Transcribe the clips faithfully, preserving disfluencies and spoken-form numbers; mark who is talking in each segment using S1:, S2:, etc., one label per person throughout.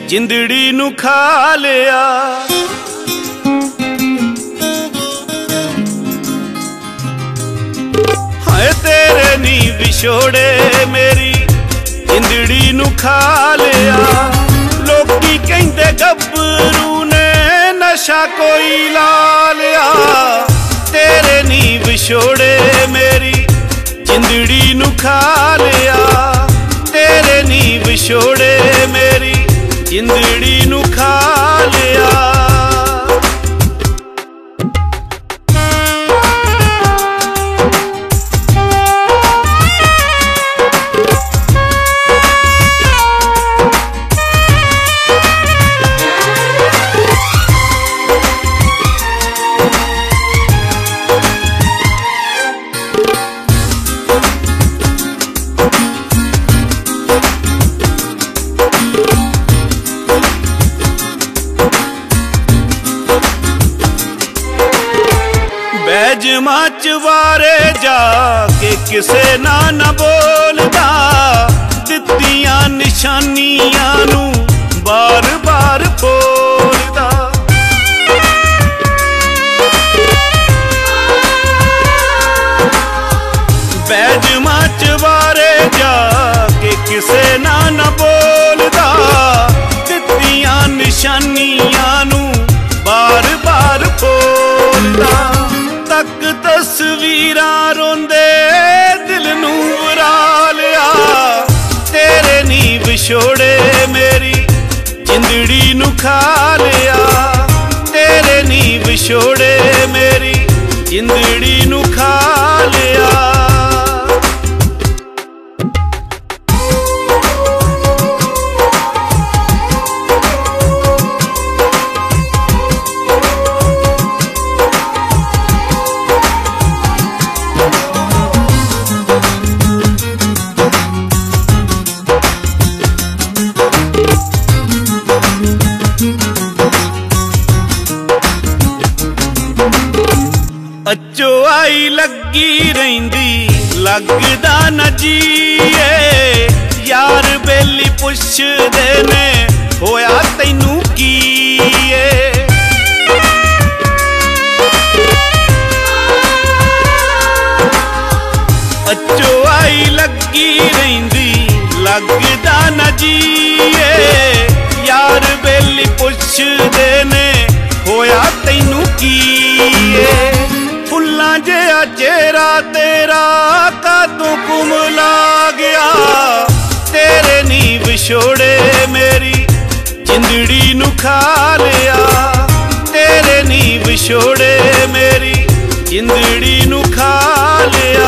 S1: जिंदड़ी नू खा लिया। हाय तेरे नी विछोड़े मेरी जिंदड़ी नू खा लिया। लोकी कहंदे गब्बरू ने नशा कोई ला लिया। तेरे नी विछोड़े मेरी जिंदड़ी नू खा लिया। तेरे नी विछोड़े मेरी जिंदड़ी नू खा लिया। बैजमा चवारे जाके किसे ना न बोलदा। दित्तियां निशानियां नू बार बार बोलदा। बैजमा चवारे जाके किसे ना न बोलदा। दित्तियां निशानियां नू बार बार बोलदा। तक तस्वीरां रोंदे दिल नू बुरा लिया। तेरे नी विछोड़े मेरी जिंदड़ी नू खा लिया। तेरे नी विछोड़े मेरी जिंदड़ी नू खा लिया। अचो आई लगी रहिंदी लगदा न जीए। यार बेली पुछदे ने होया तैनू कीए। अचो आई लगी रहिंदी लगदा न जीए। यार बेली पुछदे ने होया तैनू कीए। फुल्लां जिहा चेहरा तेरा कातों कुमला गया। तेरे नी विछोड़े मेरी जिंदड़ी नू खा लिया। तेरे नी विछोड़े मेरी जिंदड़ी नू खा लिया।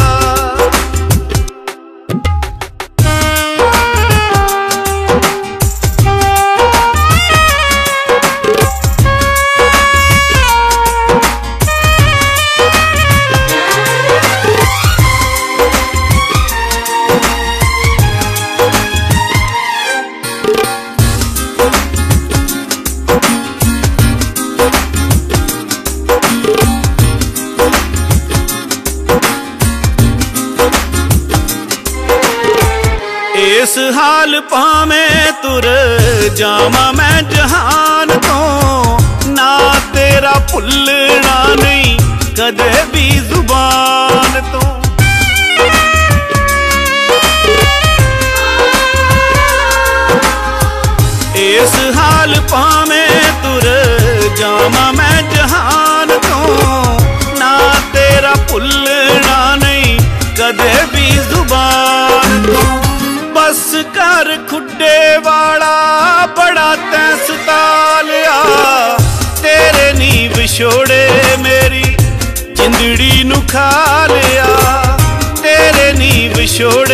S1: इस हाल भावें तुर जावा मैं जहान तो। ना तेरा भुलना नहीं कदे भी जुबान तो। इस हाल भावें तुर जावा मैं जहान तो। ना तेरा भुलना नहीं कदे भी जुबान तो। बस कर खुडे वाला बड़ा तैं सता लिया। तेरे नी विछोड़े मेरी जिंदड़ी नू खा लिया। तेरे नी विछोड़े